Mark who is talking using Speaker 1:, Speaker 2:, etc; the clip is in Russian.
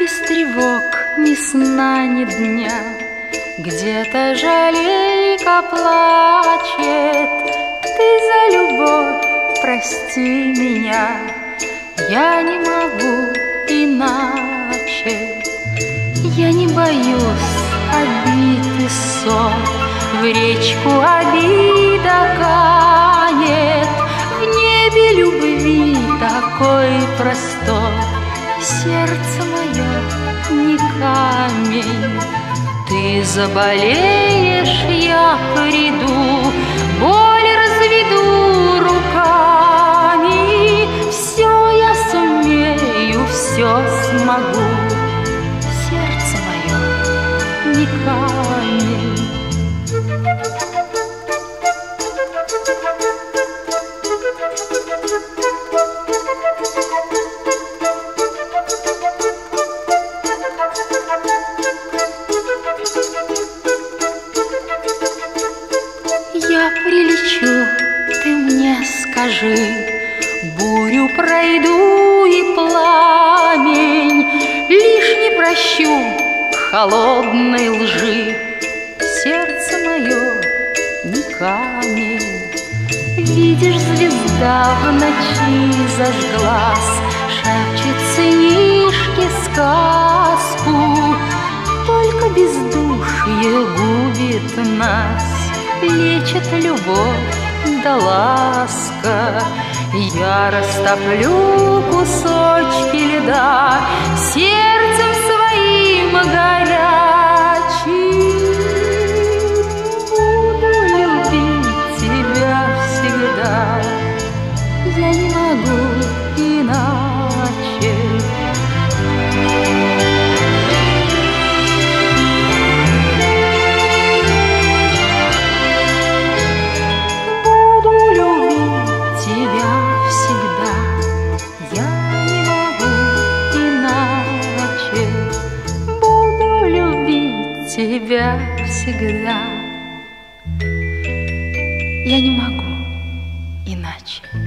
Speaker 1: без тревог, ни сна, ни дня. Где-то жалейка плачет, ты за любовь прости меня. Я не могу иначе. Я не боюсь обид и ссор, в речку обида канет. В небе любви такой простор, сердце мое не камень. Ты заболеешь, я приду, боль разведу руками. Все я сумею, все смогу, сердце мое не камень. Я прилечу, ты мне скажи, бурю пройду и пламень, лишь не прощу холодной лжи, сердце мое не камень. Видишь, звезда в ночи зажглась, шепчет сынишке сказку, только бездушье губит нас, лечит любовь да ласка. Я растоплю кусочки льда сердцем своим горячим. Буду любить тебя всегда, я не могу иначе. Тебя всегда, я не могу иначе.